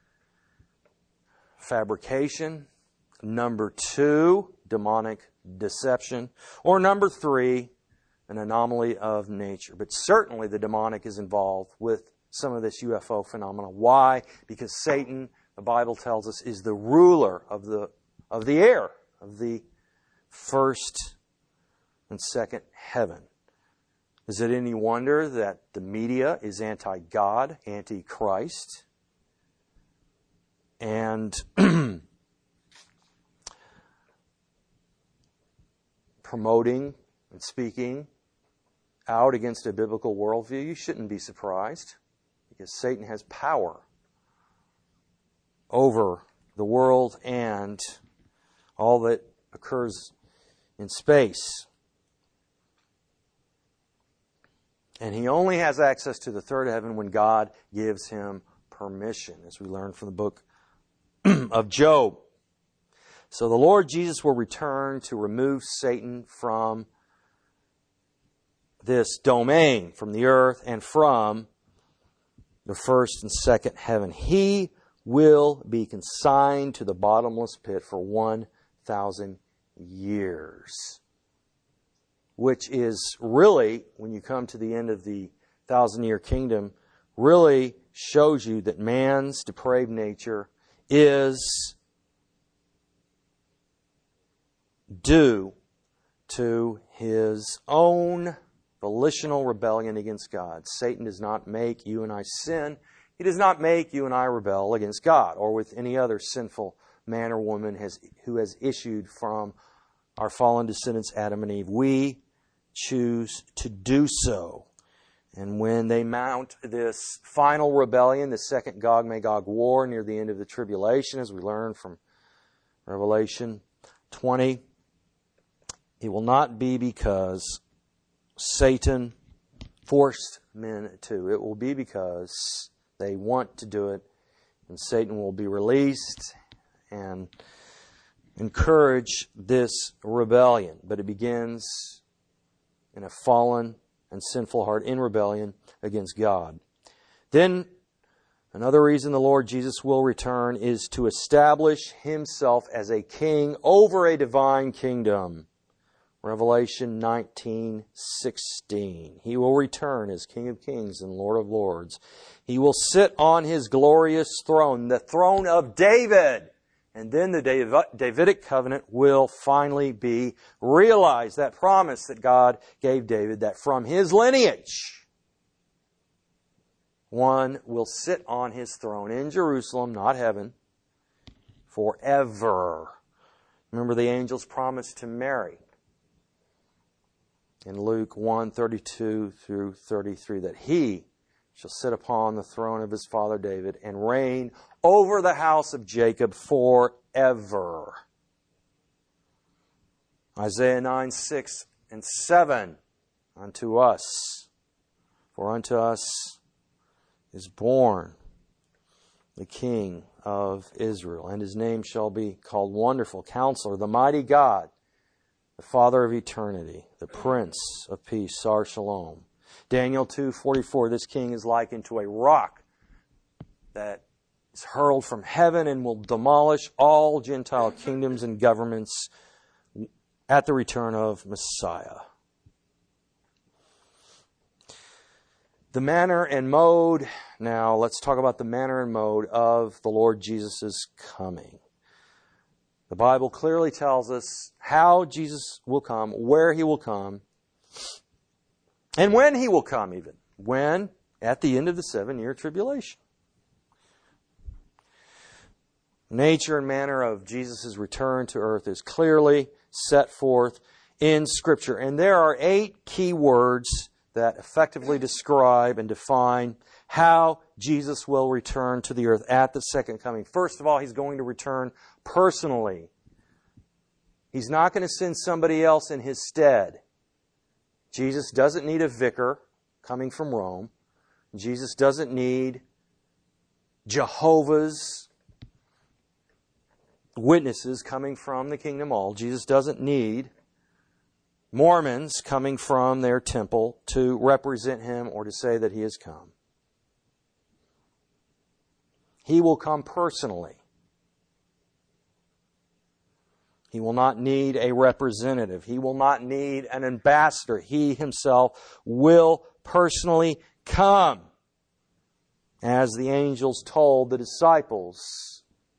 fabrication. Number two, demonic deception. Or number three, an anomaly of nature. But certainly the demonic is involved with some of this UFO phenomena. Why? Because Satan, the Bible tells us, is the ruler of the air, of the first and second heaven. Is it any wonder that the media is anti-God, anti-Christ, and promoting and speaking out against a biblical worldview? You shouldn't be surprised, because Satan has power over the world and all that occurs in space. And he only has access to the third heaven when God gives him permission, as we learn from the book of Job. So the Lord Jesus will return to remove Satan from this domain, from the earth and from the first and second heaven. He will be consigned to the bottomless pit for 1,000 years. Which is really, when you come to the end of the 1,000-year kingdom, really shows you that man's depraved nature is due to his own volitional rebellion against God. Satan does not make you and I sin. He does not make you and I rebel against God or with any other sinful man or woman who has issued from our fallen descendants, Adam and Eve. We choose to do so. And when they mount this final rebellion, the second Gog-Magog war near the end of the tribulation, as we learn from Revelation 20, it will not be because Satan forced men to. It will be because they want to do it, and Satan will be released and encourage this rebellion. But it begins in a fallen and sinful heart in rebellion against God. Then, another reason the Lord Jesus will return is to establish himself as a king over a divine kingdom. Revelation 19:16. He will return as King of Kings and Lord of Lords. He will sit on his glorious throne, the throne of David. And then the Davidic covenant will finally be realized. That promise that God gave David, that from his lineage, one will sit on his throne in Jerusalem, not heaven, forever. Remember the angel's promise to Mary in Luke 1:32 through 33, that he shall sit upon the throne of his father David and reign over the house of Jacob forever. Isaiah 9:6 and 7, unto us, for unto us is born the King of Israel, and his name shall be called Wonderful Counselor, the Mighty God, the Father of eternity, the Prince of Peace, Sar Shalom. Daniel 2:44, this king is likened to a rock that is hurled from heaven and will demolish all Gentile kingdoms and governments at the return of Messiah. The manner and mode, now let's talk about the manner and mode of the Lord Jesus' coming. The Bible clearly tells us how Jesus will come, where he will come, and when he will come even. When? At the end of the 7-year tribulation. Nature and manner of Jesus' return to earth is clearly set forth in Scripture. And there are 8 key words that effectively describe and define how Jesus will return to the earth at the second coming. First of all, he's going to return personally He's not going to send somebody else in His stead. Jesus doesn't need a vicar coming from Rome. Jesus doesn't need Jehovah's Witnesses coming from the Kingdom Hall. Jesus doesn't need Mormons coming from their temple to represent Him or to say that He has come. He will come personally. He will not need a representative. He will not need an ambassador. He Himself will personally come, as the angels told the disciples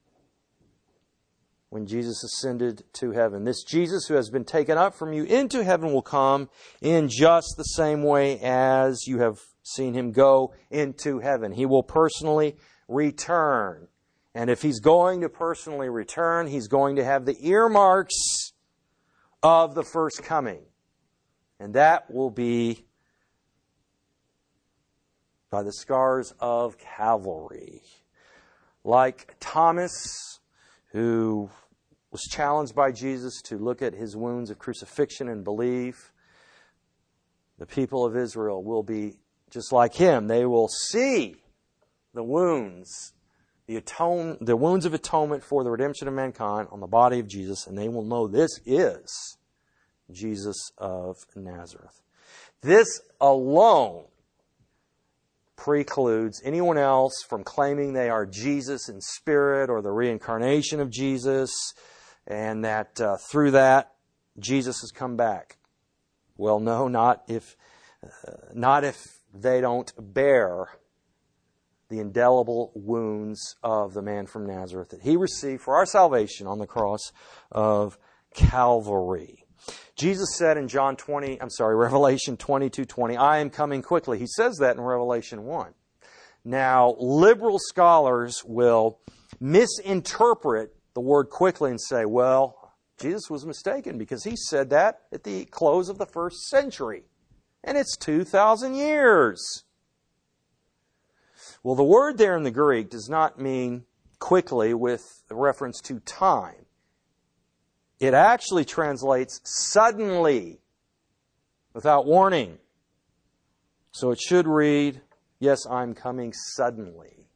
when Jesus ascended to heaven. This Jesus who has been taken up from you into heaven will come in just the same way as you have seen Him go into heaven. He will personally return. And if He's going to personally return, He's going to have the earmarks of the first coming. And that will be by the scars of Calvary. Like Thomas, who was challenged by Jesus to look at His wounds of crucifixion and believe, the people of Israel will be just like him. They will see the wounds, the wounds of atonement for the redemption of mankind on the body of Jesus, and they will know this is Jesus of Nazareth. This alone precludes anyone else from claiming they are Jesus in spirit or the reincarnation of Jesus, and that through that Jesus has come back. Well, no, not if they don't bear the indelible wounds of the man from Nazareth that He received for our salvation on the cross of Calvary. Jesus said in Revelation 22:20, I am coming quickly. He says that in Revelation 1. Now, liberal scholars will misinterpret the word quickly and say, well, Jesus was mistaken because He said that at the close of the first century. And it's 2,000 years. Well, the word there in the Greek does not mean quickly with reference to time. It actually translates suddenly, without warning. So it should read, yes, I'm coming suddenly.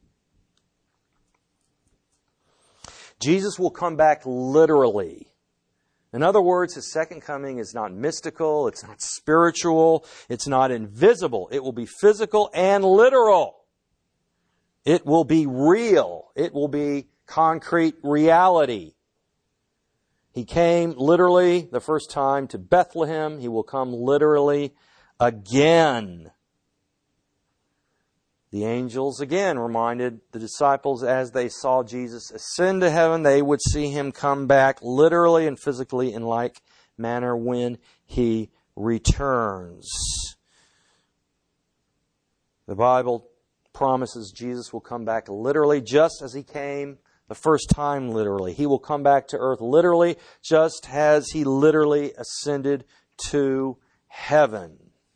Jesus will come back literally. In other words, His second coming is not mystical, it's not spiritual, it's not invisible. It will be physical and literal. It will be real. It will be concrete reality. He came literally the first time to Bethlehem. He will come literally again. The angels again reminded the disciples as they saw Jesus ascend to heaven, they would see Him come back literally and physically in like manner when He returns. The Bible promises Jesus will come back literally just as He came the first time literally. He will come back to earth literally just as He literally ascended to heaven.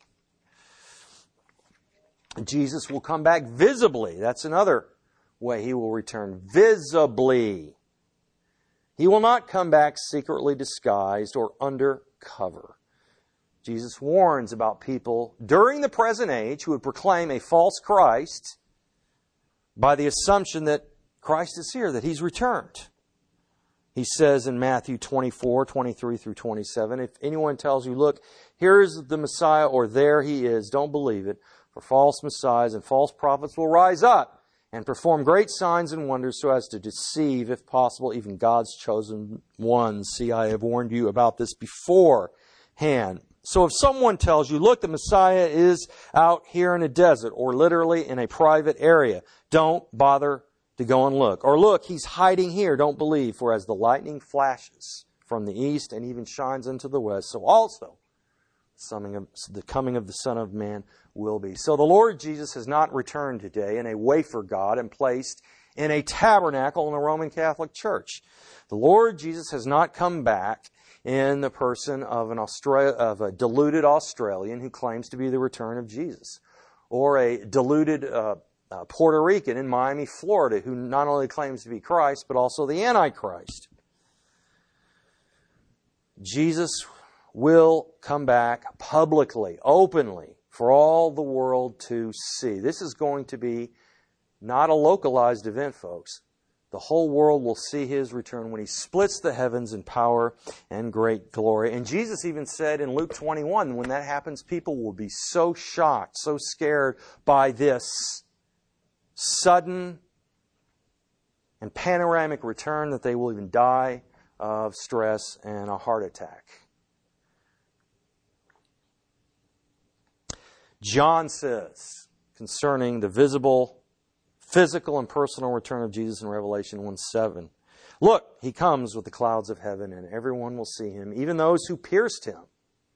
Jesus will come back visibly. That's another way He will return. Visibly. He will not come back secretly disguised or undercover. Jesus warns about people during the present age who would proclaim a false Christ by the assumption that Christ is here, that He's returned. He says in Matthew 24:23 through 27, if anyone tells you, look, here's the Messiah, or there He is, don't believe it. For false messiahs and false prophets will rise up and perform great signs and wonders so as to deceive, if possible, even God's chosen ones. See, I have warned you about this beforehand. So if someone tells you, look, the Messiah is out here in a desert or literally in a private area, don't bother to go and look. Or look, He's hiding here, don't believe. For as the lightning flashes from the east and even shines into the west, so also the coming of the Son of Man will be. So the Lord Jesus has not returned today in a wafer God and placed in a tabernacle in the Roman Catholic Church. The Lord Jesus has not come back in the person of a deluded Australian who claims to be the return of Jesus, or a deluded Puerto Rican in Miami, Florida, who not only claims to be Christ, but also the Antichrist. Jesus will come back publicly, openly, for all the world to see. This is going to be not a localized event, folks. The whole world will see His return when He splits the heavens in power and great glory. And Jesus even said in Luke 21, when that happens, people will be so shocked, so scared by this sudden and panoramic return that they will even die of stress and a heart attack. John says concerning the visible, physical, and personal return of Jesus in Revelation 1:7, "Look, He comes with the clouds of heaven, and everyone will see Him, even those who pierced Him."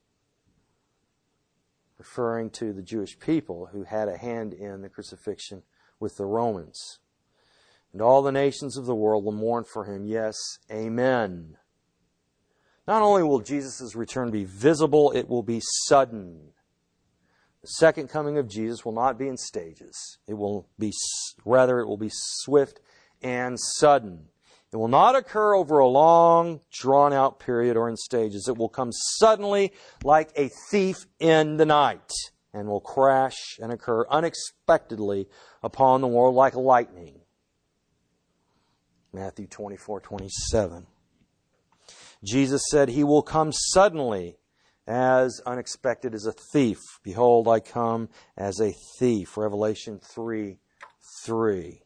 Referring to the Jewish people who had a hand in the crucifixion with the Romans. "And all the nations of the world will mourn for Him. Yes, amen." Not only will Jesus' return be visible, it will be sudden. The second coming of Jesus will not be in stages. Rather, it will be swift and sudden. It will not occur over a long, drawn-out period or in stages. It will come suddenly like a thief in the night and will crash and occur unexpectedly upon the world like lightning. Matthew 24:27. Jesus said He will come suddenly, as unexpected as a thief. "Behold, I come as a thief." Revelation 3:3.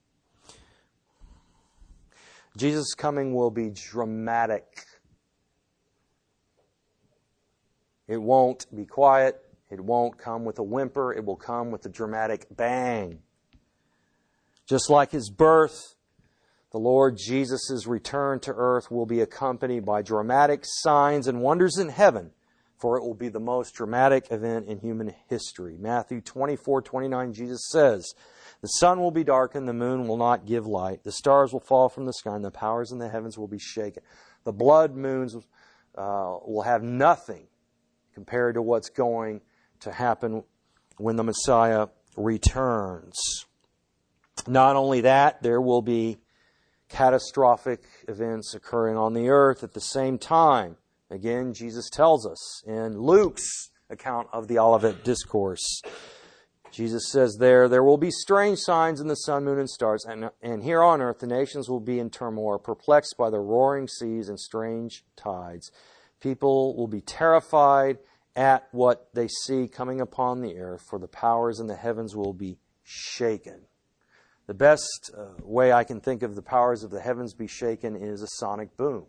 Jesus' coming will be dramatic. It won't be quiet. It won't come with a whimper. It will come with a dramatic bang. Just like His birth, the Lord Jesus' return to earth will be accompanied by dramatic signs and wonders in heaven, for it will be the most dramatic event in human history. Matthew 24:29, Jesus says, "The sun will be darkened, the moon will not give light, the stars will fall from the sky, and the powers in the heavens will be shaken." The blood moons will have nothing compared to what's going to happen when the Messiah returns. Not only that, there will be catastrophic events occurring on the earth at the same time. Again, Jesus tells us in Luke's account of the Olivet Discourse. Jesus says there will be strange signs in the sun, moon, and stars, and here on earth the nations will be in turmoil, perplexed by the roaring seas and strange tides. People will be terrified at what they see coming upon the earth, for the powers in the heavens will be shaken. The best way I can think of the powers of the heavens be shaken is a sonic boom.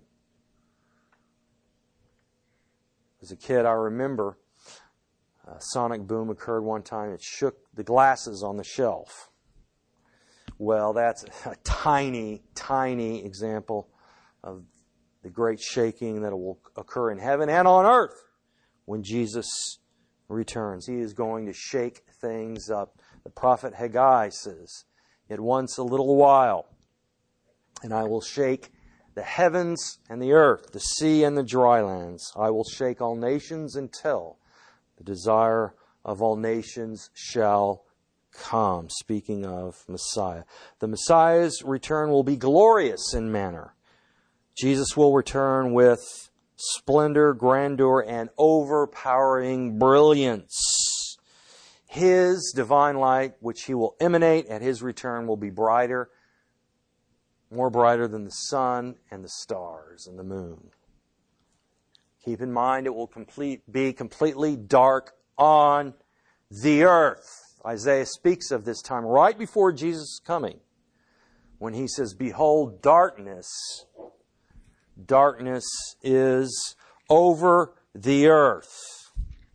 As a kid, I remember a sonic boom occurred one time. It shook the glasses on the shelf. Well, that's a tiny, tiny example of the great shaking that will occur in heaven and on earth when Jesus returns. He is going to shake things up. The prophet Haggai says, "Yet once a little while, and I will shake the heavens and the earth, the sea and the dry lands. I will shake all nations until the desire of all nations shall come." Speaking of Messiah. The Messiah's return will be glorious in manner. Jesus will return with splendor, grandeur, and overpowering brilliance. His divine light, which He will emanate at His return, will be brighter, more brighter than the sun and the stars and the moon. Keep in mind, it will be completely dark on the earth. Isaiah speaks of this time right before Jesus' coming, when he says, "Behold, darkness is over the earth.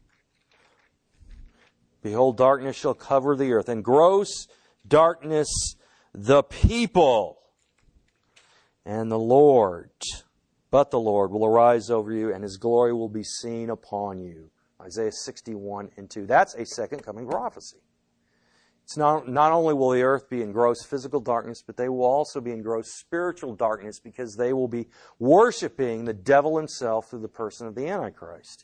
Behold, darkness shall cover the earth, and gross darkness the people. And the Lord will arise over you, and His glory will be seen upon you." Isaiah 61:2. That's a second coming prophecy. It's not only will the earth be in gross physical darkness, but they will also be in gross spiritual darkness, because they will be worshiping the devil himself through the person of the Antichrist.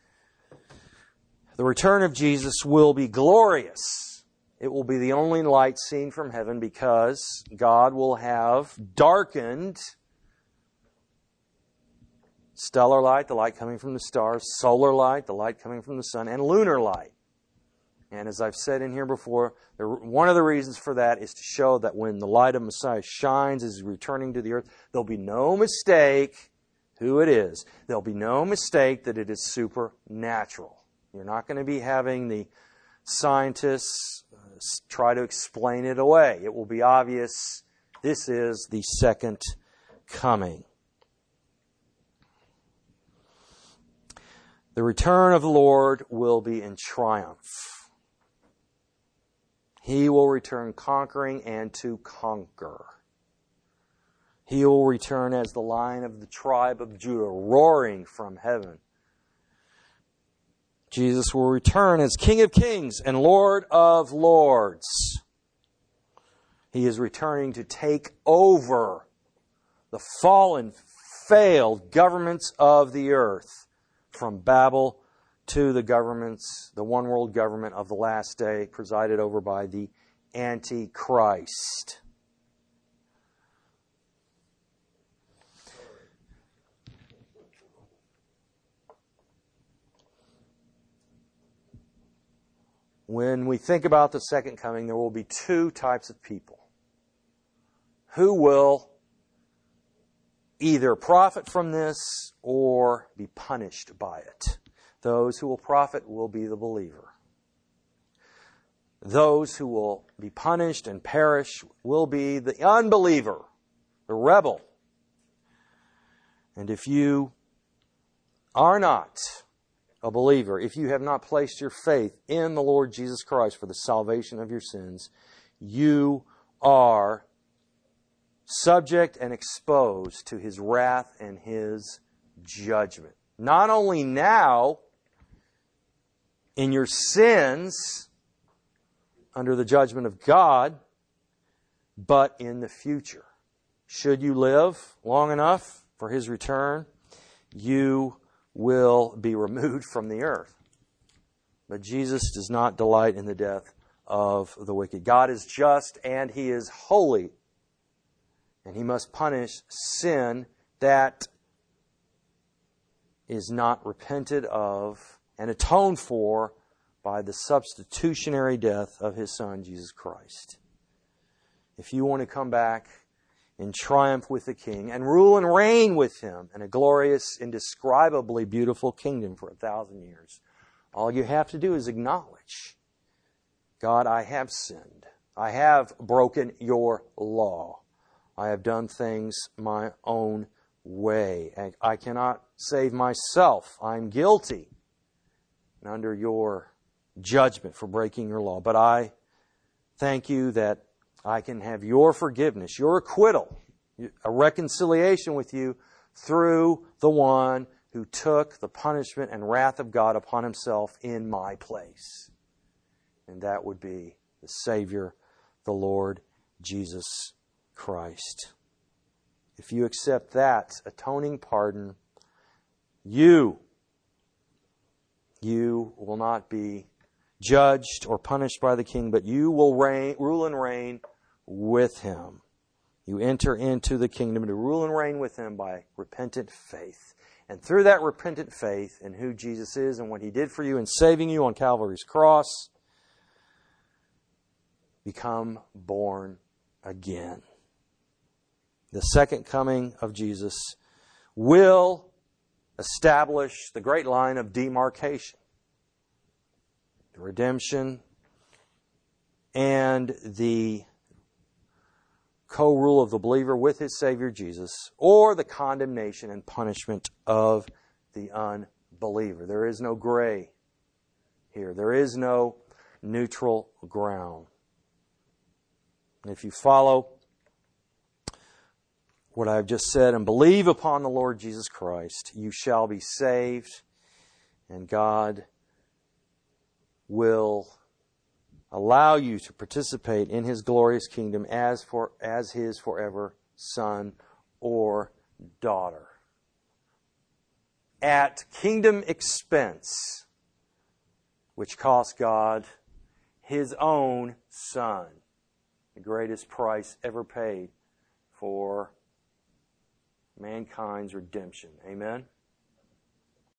The return of Jesus will be glorious. It will be the only light seen from heaven, because God will have darkened Stellar light, the light coming from the stars. Solar light, the light coming from the sun. And lunar light. And as I've said in here before, one of the reasons for that is to show that when the light of Messiah shines as He's returning to the earth, there'll be no mistake who it is. There'll be no mistake that it is supernatural. You're not going to be having the scientists try to explain it away. It will be obvious this is the second coming. The return of the Lord will be in triumph. He will return conquering and to conquer. He will return as the Lion of the tribe of Judah, roaring from heaven. Jesus will return as King of kings and Lord of lords. He is returning to take over the fallen, failed governments of the earth, from Babel to the one world government of the last day, presided over by the Antichrist. When we think about the second coming, there will be two types of people who will either profit from this or be punished by it. Those who will profit will be the believer. Those who will be punished and perish will be the unbeliever, the rebel. And if you are not a believer, if you have not placed your faith in the Lord Jesus Christ for the salvation of your sins, you are subject and exposed to His wrath and His judgment. Not only now, in your sins, under the judgment of God, but in the future. Should you live long enough for His return, you will be removed from the earth. But Jesus does not delight in the death of the wicked. God is just and He is holy. And He must punish sin that is not repented of and atoned for by the substitutionary death of His Son, Jesus Christ. If you want to come back in triumph with the King and rule and reign with Him in a glorious, indescribably beautiful kingdom for 1,000 years, all you have to do is acknowledge, God, I have sinned. I have broken your law. I have done things my own way. I cannot save myself. I'm guilty and under your judgment for breaking your law. But I thank you that I can have your forgiveness, your acquittal, a reconciliation with you through the one who took the punishment and wrath of God upon Himself in my place. And that would be the Savior, the Lord Jesus Christ. If you accept that atoning pardon, you will not be judged or punished by the King, but you will rule and reign with Him. You enter into the kingdom to rule and reign with Him by repentant faith. And through that repentant faith in who Jesus is and what He did for you in saving you on Calvary's cross, become born again. The second coming of Jesus will establish the great line of demarcation, the redemption, and the co-rule of the believer with his Savior Jesus, or the condemnation and punishment of the unbeliever. There is no gray here. There is no neutral ground. And if you follow what I've just said and believe upon the Lord Jesus Christ, you shall be saved, and God will allow you to participate in His glorious kingdom as His forever son or daughter. At kingdom expense, which cost God His own Son, the greatest price ever paid for mankind's redemption. Amen?